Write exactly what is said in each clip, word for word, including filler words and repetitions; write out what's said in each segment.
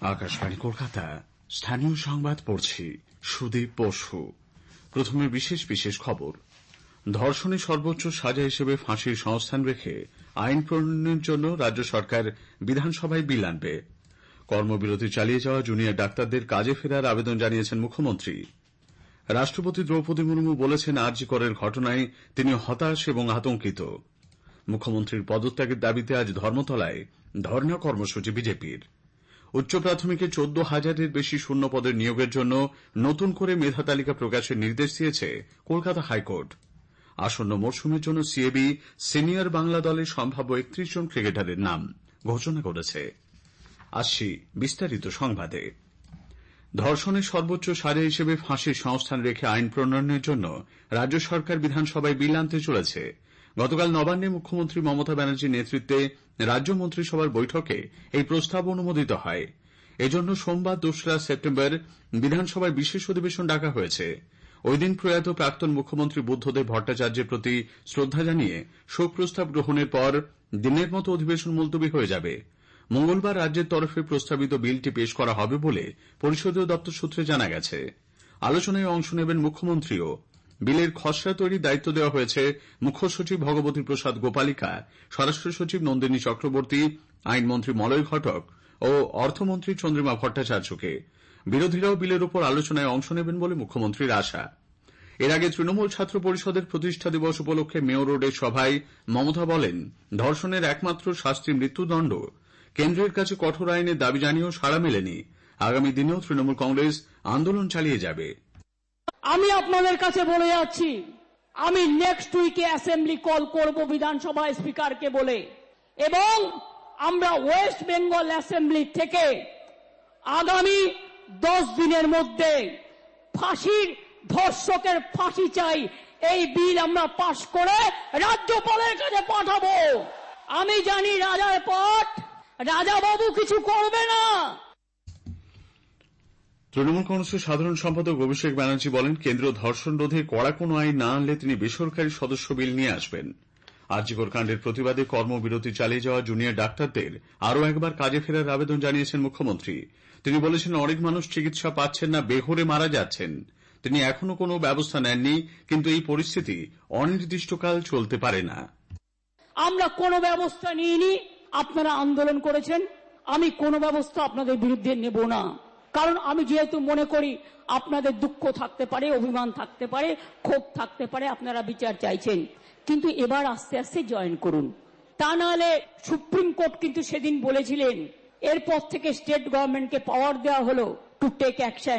আকাশবাণী কলকাতা, স্থানীয় সংবাদ পড়ছি সুদীপ বসু। প্রথমে বিশেষ বিশেষ খবর। ধর্ষণে সর্বোচ্চ সাজা হিসেবে ফাঁসির সংস্থান রেখে আইন প্রণয়নের জন্য রাজ্য সরকার বিধানসভায় বিল আনবে। কর্মবিরতি চালিয়ে যাওয়া জুনিয়র ডাক্তারদের কাজে ফেরার আবেদন জানিয়েছেন মুখ্যমন্ত্রী। রাষ্ট্রপতি দ্রৌপদী মুর্মু বলেছেন, আর জি করের ঘটনায় তিনি হতাশ এবং আতঙ্কিত। মুখ্যমন্ত্রীর পদত্যাগের দাবিতে আজ ধর্মতলায় ধর্ণা কর্মসূচি বিজেপির। উচ্চ প্রাথমিকে চোদ্দ হাজারের বেশি শূন্য পদের নিয়োগের জন্য নতুন করে মেধা তালিকা প্রকাশের নির্দেশ দিয়েছে কলকাতা হাইকোর্ট। আসন্ন মরশুমের জন্য সিএবি সিনিয়র বাংলা দলের সম্ভাব্য একত্রিশ জন ক্রিকেটারের নাম ঘোষণা করেছে। আসছি বিস্তারিত সংবাদে। ধর্ষণের সর্বোচ্চ সাজা হিসেবে ফাঁসির সংস্থান রেখে আইন প্রণয়নের জন্য রাজ্য সরকার বিধানসভায় বিল আনতে চলেছে। গতকাল নবান্নে মুখ্যমন্ত্রী মমতা ব্যানার্জির নেতৃত্বে রাজ্য মন্ত্রিসভার বৈঠকে এই প্রস্তাব অনুমোদিত হয়। এজন্য সোমবার দোসরা সেপ্টেম্বর বিধানসভায় বিশেষ অধিবেশন ডাকা হয়েছে। ওইদিন প্রয়াত প্রাক্তন মুখ্যমন্ত্রী বুদ্ধদেব ভট্টাচার্যের প্রতি শ্রদ্ধা জানিয়ে শোক প্রস্তাব গ্রহণের পর দিনের মতো অধিবেশন মুলতবি হয়ে যাবে। মঙ্গলবার রাজ্যের তরফে প্রস্তাবিত বিলটি পেশ করা হবে বলে পরিষদীয় দপ্তর সূত্রে জানা গেছে। আলোচনায় অংশ নেবেন মুখ্যমন্ত্রীও। বিলের খসড়া তৈরির দায়িত্ব দেওয়া হয়েছে মুখ্য সচিব ভগবতী প্রসাদ গোপালিকা, স্বরাষ্ট্র সচিব নন্দিনী চক্রবর্তী, আইনমন্ত্রী মলয় ঘটক ও অর্থমন্ত্রী চন্দ্রিমা ভট্টাচার্যকে। বিরোধীরাও বিলের উপর আলোচনায় অংশ নেবেন বলে মুখ্যমন্ত্রীর আশা। এর আগে তৃণমূল ছাত্র পরিষদের প্রতিষ্ঠা দিবস উপলক্ষে মেয়ো রোডের সভায় মমতা বলেন, ধর্ষণের একমাত্র শাস্তি মৃত্যুদণ্ড। কেন্দ্রের কাছে কঠোর আইনের দাবি জানিয়েও সাড়া মেলেনি। আগামী দিনেও তৃণমূল কংগ্রেস আন্দোলন চালিয়ে যাবে। আমি আপনাদের কাছে বলে যাচ্ছি, আমি নেক্সট উইকে অ্যাসেম্বলি কল করব বিধানসভায় স্পিকারকে বলে, এবং আমরা ওয়েস্ট বেঙ্গল অ্যাসেম্বলি থেকে আগামী দশ দিনের মধ্যে ফাঁসির ধর্ষকের ফাঁসি চাই এই বিল আমরা পাশ করে রাজ্যপালের কাছে পাঠাবো। আমি জানি রাজার পট রাজাবাবু কিছু করবে না। তৃণমূল কংগ্রেসের সাধারণ সম্পাদক অভিষেক ব্যানার্জি বলেন, কেন্দ্র ধর্ষণ রোধে কড়া কোনো আইন না আনলে তিনি বেসরকারি সদস্য বিল নিয়ে আসবেন। আর জি কর কাণ্ডের প্রতিবাদে কর্মবিরতি চালিয়ে যাওয়া জুনিয়র ডাক্তারদের আরও একবার কাজে ফেরার আবেদন জানিয়েছেন মুখ্যমন্ত্রী। তিনি বলেছেন, অনেক মানুষ চিকিৎসা পাচ্ছেন না, বেঘোরে মারা যাচ্ছেন। তিনি এখনো কোনো ব্যবস্থা নেননি, কিন্তু এই পরিস্থিতি অনির্দিষ্টকাল চলতে পারে না। আমরা কোনো ব্যবস্থা নিইনি, আপনারা আন্দোলন করেছেন, আমি কোনো ব্যবস্থা আপনাদের বিরুদ্ধে নেব না। কারণ আমি যেহেতু মনে করি আপনাদের দুঃখ থাকতে পারে, অভিমান থাকতে পারে, ক্ষোভ থাকতে পারে, আপনারা বিচার চাইছেন, কিন্তু এবার আস্তে আস্তে জয়েন করুন। তা নাহলে সুপ্রিম কোর্ট কিন্তু সেদিন বলেছিলেন, এরপর থেকে স্টেট গভর্নমেন্টকে পাওয়ার দেওয়া হলো টু টেক অ্যাকশন।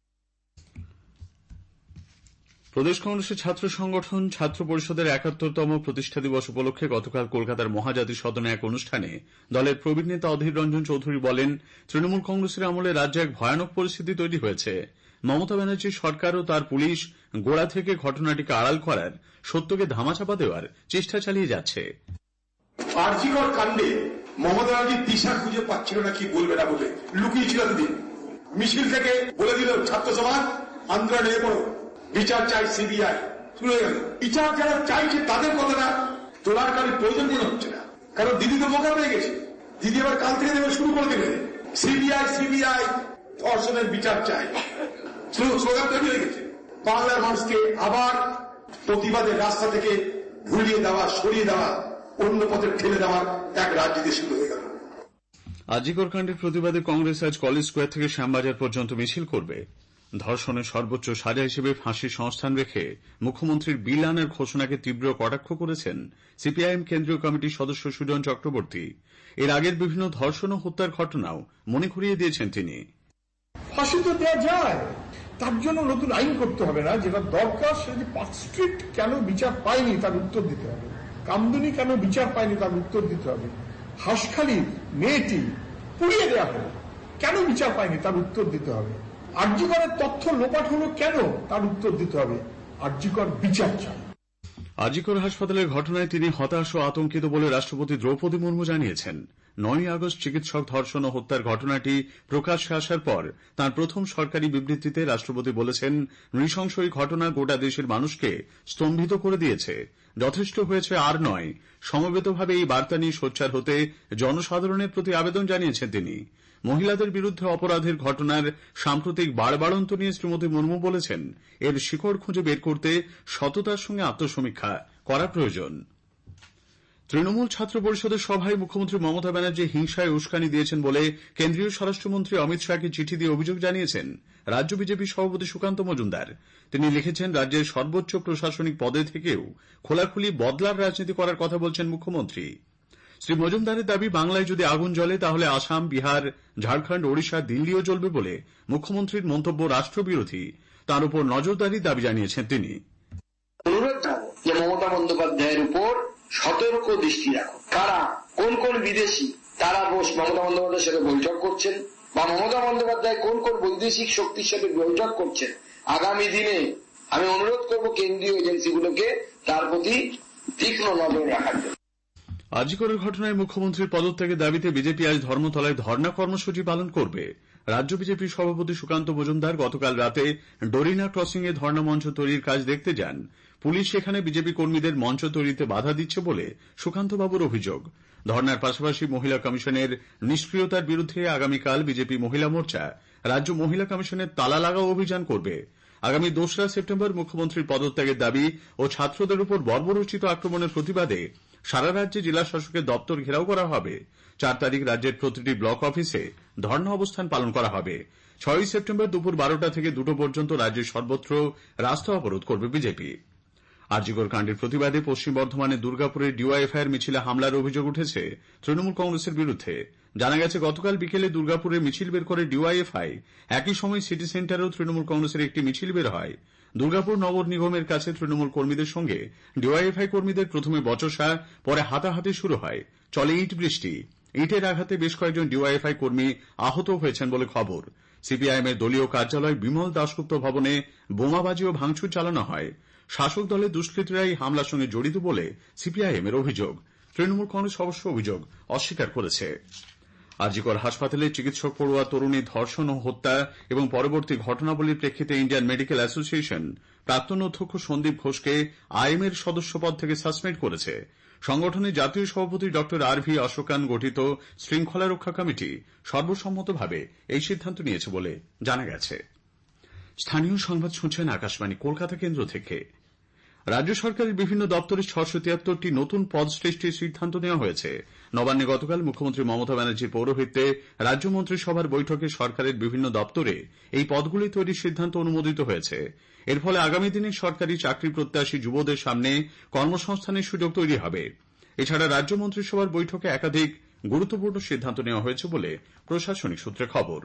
প্রদেশ কংগ্রেসের ছাত্র সংগঠন ছাত্র পরিষদের একাত্তরতম প্রতিষ্ঠা দিবস উপলক্ষে গতকাল কলকাতার মহাজাতি সদনে এক অনুষ্ঠানে দলের প্রবীণ নেতা অধীর রঞ্জন চৌধুরী বলেন, তৃণমূল কংগ্রেসের আমলে রাজ্যে এক ভয়ানক পরিস্থিতি তৈরি হয়েছে। মমতা ব্যানার্জির সরকার ও তার পুলিশ গোড়া থেকে ঘটনাটিকে আড়াল করার, সত্যকে ধামাচাপা দেওয়ার চেষ্টা চালিয়ে যাচ্ছে। আর জি কর কাণ্ডে মমতা ব্যানার্জি দিশা খুঁজে পাচ্ছিল না, কি বলবে না বলে লুকিয়েছিল দুদিন। মিছিল থেকে বলে দিল ছাত্র সমাজ আন্দোলন নিয়ে পড়ো, বিচার চাই সিবিআই, শুরু হয়ে গেল। বিচার যারা চাইছে তাদের কথাটা তোলার কারণে প্রয়োজন মনে হচ্ছে না, কারণ দিদি তো বোকা হয়ে গেছে। দিদি আবার কাল থেকে দেবে শুরু করে দেবে, সিবিআই সিবিআই ধর্ষণের বিচার চাই, স্লোগান তৈরি হয়ে গেছে। বাংলার মানুষকে আবার প্রতিবাদের রাস্তা থেকে ভুলিয়ে দেওয়া, সরিয়ে দেওয়া, অন্য পথে ঠেলে দেওয়ার এক রাজনীতি শুরু হয়ে গেল। আর জি কর কাণ্ডের প্রতিবাদে কংগ্রেস আজ কলেজ স্কোয়ার থেকে শ্যামবাজার পর্যন্ত মিছিল করবে। ধর্ষণের সর্বোচ্চ সাজা হিসেবে ফাঁসির সংস্থান রেখে মুখ্যমন্ত্রীর বিল আনার ঘোষণাকে তীব্র কটাক্ষ করেছেন সিপিআইএম কেন্দ্রীয় কমিটির সদস্য সুজন চক্রবর্তী। এর আগের বিভিন্ন ধর্ষণ ও হত্যার ঘটনাও মনে করিয়ে দিয়েছেন তিনি। ফাঁসি তো দেওয়া যায়, তার জন্য নতুন আইন করতে হবে না। যেটা দরকার সেটা যে পার্ক স্ট্রিট কেন বিচার পায়নি তার উত্তর দিতে হবে, কামদুনি কেন বিচার পায়নি তার উত্তর দিতে হবে, হাঁসখালি মেয়েটি পুড়িয়ে দেওয়া হলো কেন বিচার পায়নি তার উত্তর দিতে হবে, আর জি করের তথ্য লোপাট হলো কেন তার উত্তর দিতে হবে। আর জি কর বিচার চাই। আর জি কর হাসপাতালের ঘটনায় তিনি হতাশ ও আতঙ্কিত বলে রাষ্ট্রপতি দ্রৌপদী মুর্মু জানিয়েছেন। নয়ই আগস্ট চিকিৎসক ধর্ষণ ও হত্যার ঘটনাটি প্রকাশ্যে আসার পর তাঁর প্রথম সরকারি বিবৃতিতে রাষ্ট্রপতি বলেছেন, নৃশংস এই ঘটনা গোটা দেশের মানুষকে স্তম্ভিত করে দিয়েছে। যথেষ্ট হয়েছে আর নয়। সমবেতভাবে এই বার্তা নিয়ে সোচ্চার হতে জনসাধারণের প্রতি আবেদন জানিয়েছেন তিনি। মহিলাদের বিরুদ্ধে অপরাধের ঘটনার সাম্প্রতিক বাড়বাড়ন্ত নিয়ে শ্রীমতী মুর্মু বলেছেন, এর শিকড় খুঁজে বের করতে সততার সঙ্গে আত্মসমীক্ষা করা প্রয়োজন। তৃণমূল ছাত্র পরিষদের সভায় মুখ্যমন্ত্রী মমতা ব্যানার্জি হিংসায় উস্কানি দিয়েছেন বলে কেন্দ্রীয় স্বরাষ্ট্রমন্ত্রী অমিত শাহকে চিঠি দিয়ে অভিযোগ জানিয়েছেন রাজ্য বিজেপি সভাপতি সুকান্ত মজুমদার। তিনি লিখেছেন, রাজ্যের সর্বোচ্চ প্রশাসনিক পদে থেকেও খোলাখুলি বদলার রাজনীতি করার কথা বলছেন মুখ্যমন্ত্রী। শ্রী মজুমদারের দাবি, বাংলায় যদি আগুন জ্বলে তাহলে আসাম, বিহার, ঝাড়খণ্ড, ওড়িশা, দিল্লিও জ্বলবে বলে মুখ্যমন্ত্রীর মন্তব্য রাষ্ট্রবিরোধী। তার উপর নজরদারির দাবি জানিয়েছেন তিনি। অনুরোধ জানাবো যে মমতা বন্দ্যোপাধ্যায়ের উপর সতর্ক দৃষ্টি রাখো। কারা, কোন কোন বিদেশি তারা বস মমতা বন্দ্যোপাধ্যায়ের সাথে বৈঠক করছেন, বা মমতা বন্দ্যোপাধ্যায় কোন কোন বৈদেশিক শক্তির সাথে বৈঠক করছেন, আগামী দিনে আমি অনুরোধ করব কেন্দ্রীয় এজেন্সিগুলোকে তার প্রতি তীক্ষ্ণ নজর রাখার জন্য। আজিকরের ঘটনায় মুখ্যমন্ত্রীর পদত্যাগের দাবিতে বিজেপি আজ ধর্মতলায় ধর্ণা কর্মসূচি পালন করবে। রাজ্য বিজেপি সভাপতি সুকান্ত মজুমদার গতকাল রাতে ডোরিনা ক্রসিং এ ধর্ণা মঞ্চ তৈরির কাজ দেখতে যান। পুলিশ সেখানে বিজেপি কর্মীদের মঞ্চ তৈরিতে বাধা দিচ্ছে বলে সুকান্তবাবুর অভিযোগ। ধর্ণার পাশাপাশি মহিলা কমিশনের নিষ্ক্রিয়তার বিরুদ্ধে আগামীকাল বিজেপি মহিলা মোর্চা রাজ্য মহিলা কমিশনের তালা লাগাও অভিযান করবে। আগামী দোসরা সেপ্টেম্বর মুখ্যমন্ত্রীর পদত্যাগের দাবি ও ছাত্রদের উপর বর্বরোচিত আক্রমণের প্রতিবাদে সারা রাজ্যে জেলা শাসকের দপ্তর ঘেরাও করা হবে। চার তারিখ রাজ্যের প্রতিটি ব্লক অফিসে ধর্ণা অবস্থান পালন করা হবে। ছয়ই সেপ্টেম্বর দুপুর বারোটা থেকে দুটো পর্যন্ত রাজ্যের সর্বত্র রাস্তা অবরোধ করবে বিজেপি। আরজিকর কাণ্ডের প্রতিবাদে পশ্চিম বর্ধমানের দুর্গাপুরের ডিওয়াইএফআইয়ের মিছিলে হামলার অভিযোগ উঠেছে তৃণমূল কংগ্রেসের বিরুদ্ধে। জানা গেছে, গতকাল বিকেলে দুর্গাপুরে মিছিল বের করে ডিওয়াইএফআই। একই সময় সিটি সেন্টারেও তৃণমূল কংগ্রেসের একটি মিছিল বের হয়। দুর্গাপুর নগর নিগমের কাছে তৃণমূল কর্মীদের সঙ্গে ডিওয়াইএফআই কর্মীদের প্রথমে বচসা, পরে হাতাহাতি শুরু হয়। চলে ইট বৃষ্টি। ইটের আঘাতে বেশ কয়েকজন ডিওয়াইএফআই কর্মী আহত হয়েছেন বলে খবর। সিপিআইএম এর দলীয় কার্যালয় বিমল দাশগুপ্ত ভবনে বোমাবাজি ও ভাঙচুর চালানো হয়। শাসক দলের দুষ্কৃতীরা এই হামলার সঙ্গে জড়িত বলে সিপিআইএম এর অভিযোগ। তৃণমূল কংগ্রেস অবশ্য অভিযোগ অস্বীকার করেছে। আরজিকর হাসপাতালে চিকিৎসক পড়ুয়া তরুণী ধর্ষণ ও হত্যা এবং পরবর্তী ঘটনাবলীর প্রেক্ষিতে ইন্ডিয়ান মেডিকেল অ্যাসোসিয়েশন প্রাক্তন অধ্যক্ষ সন্দীপ ঘোষকে আইএম এর সদস্যপদ থেকে সাসপেন্ড করেছে। সংগঠনের জাতীয় সভাপতি ড আর ভি অশোকান গঠিত শৃঙ্খলা রক্ষা কমিটি সর্বসম্মতভাবে এই সিদ্ধান্ত নিয়েছে বলে জানা গেছে। স্থানীয় সংবাদ শুনছেন আকাশবাণী কলকাতা কেন্দ্র থেকে। রাজ্য সরকারের বিভিন্ন দপ্তরে ছশো তিয়াত্তরটি নতুন পদ সৃষ্টির সিদ্ধান্ত নেওয়া হয়েছে। নবান্নে গতকাল মুখ্যমন্ত্রী মমতা ব্যানার্জির পৌরোহিত্যে রাজ্য মন্ত্রিসভার বৈঠকে সরকারের বিভিন্ন দপ্তরে এই পদগুলি তৈরির সিদ্ধান্ত অনুমোদিত হয়েছে। এর ফলে আগামী দিনে সরকারি চাকরি প্রত্যাশী যুবদের সামনে কর্মসংস্থানের সুযোগ তৈরি হবে। এছাড়া রাজ্য মন্ত্রিসভার বৈঠকে একাধিক গুরুত্বপূর্ণ সিদ্ধান্ত নেওয়া হয়েছে বলে প্রশাসনিক সূত্রে খবর।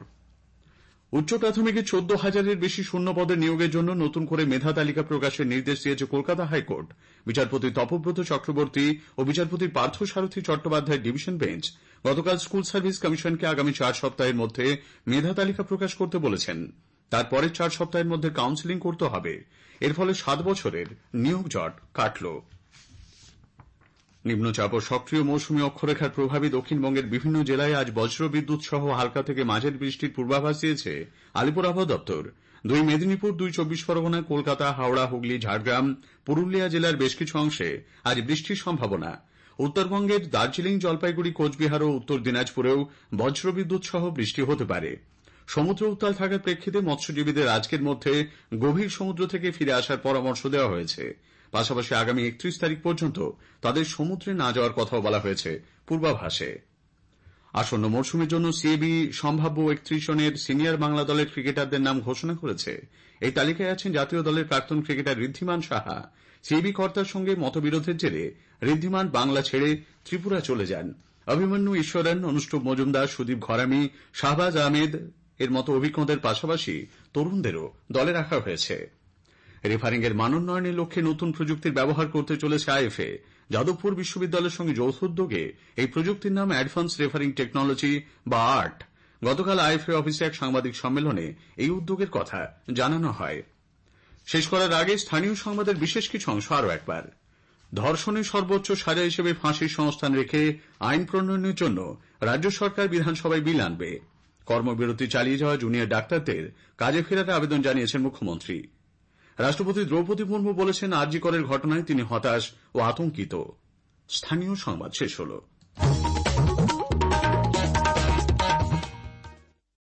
উচ্চ প্রাথমিকে চোদ্দ হাজারের বেশি শূন্য পদের নিয়োগের জন্য নতুন করে মেধা তালিকা প্রকাশের নির্দেশ দিয়েছে কলকাতা হাইকোর্ট। বিচারপতি তপব্রত চক্রবর্তী ও বিচারপতি পার্থসারথী চট্টোপাধ্যায়ের ডিভিশন বেঞ্চ গতকাল স্কুল সার্ভিস কমিশনকে আগামী চার সপ্তাহের মধ্যে মেধা তালিকা প্রকাশ করতে বলেছেন। তারপরের চার সপ্তাহের মধ্যে কাউন্সেলিং করতে হবে। এর ফলে সাত বছরের নিয়োগ জট কাটল। নিম্নচাপ ও সক্রিয় মৌসুমী অক্ষরেখার প্রভাবে দক্ষিণবঙ্গের বিভিন্ন জেলায় আজ বজ্রবিদ্যুৎ সহ হালকা থেকে মাঝারি বৃষ্টির পূর্বাভাস দিয়েছে আলিপুর আবহাওয়া দপ্তর। দুই মেদিনীপুর, দুই চব্বিশ পরগনা, কলকাতা, হাওড়া, হুগলি, ঝাড়গ্রাম, পুরুলিয়া জেলার বেশ কিছু অংশে আজ বৃষ্টির সম্ভাবনা। উত্তরবঙ্গের দার্জিলিং, জলপাইগুড়ি, কোচবিহার ও উত্তর দিনাজপুরেও বজ্রবিদ্যুৎ সহ বৃষ্টি হতে পারে। সমুদ্র উত্তাল থাকার প্রেক্ষিতে মৎস্যজীবীদের আজকের মধ্যে গভীর সমুদ্র থেকে ফিরে আসার পরামর্শ দেওয়া হয়েছে। পাশাপাশি আগামী একত্রিশ তারিখ পর্যন্ত তাদের সমুদ্রে না যাওয়ার কথাও বলা হয়েছে পূর্বাভাসে। আসন্ন মরশুমের জন্য সিএবি সম্ভাব্য একত্রিশ জনের সিনিয়র বাংলা দলের ক্রিকেটারদের নাম ঘোষণা করেছে। এই তালিকায় আছেন জাতীয় দলের প্রাক্তন ক্রিকেটার ঋদ্ধিমান সাহা। সিএবি কর্তার সঙ্গে মতবিরোধের জেরে ঋদ্ধিমান বাংলা ছেড়ে ত্রিপুরা চলে যান। অভিমন্যু ঈশ্বরন, অনুষ্ঠব মজুমদার, সুদীপ ঘরামি, শাহবাজ আহমেদ এর মতো অভিজ্ঞদের পাশাপাশি তরুণদেরও দলে রাখা হয়েছে। রেফারিং এর মানোন্নয়নের লক্ষ্যে নতুন প্রযুক্তির ব্যবহার করতে চলেছে আইএফএ। যাদবপুর বিশ্ববিদ্যালয়ের সঙ্গে যৌথ উদ্যোগে এই প্রযুক্তির নাম অ্যাডভান্স রেফারিং টেকনোলজি বা আর্ট। গতকাল আইএফএ অফিসে এক সাংবাদিক সম্মেলনে এই উদ্যোগের কথা জানানো হয়। শেষ করার আগে স্থানীয় সংবাদের বিশেষ কিছু অংশ আরও একবার। ধর্ষণের সর্বোচ্চ সাজা হিসেবে ফাঁসির সংস্থান রেখে আইন প্রণয়নের জন্য রাজ্য সরকার বিধানসভায় বিল আনবে। কর্মবিরতি চালিয়ে যাওয়া জুনিয়র ডাক্তারদের কাজে ফেরার আবেদন জানিয়েছেন মুখ্যমন্ত্রী। রাষ্ট্রপতি দ্রৌপদী মুর্মু বলেছেন, আরজিকরের ঘটনায় তিনি হতাশ ও আতঙ্কিত। স্থানীয় সংবাদ শেষ হল।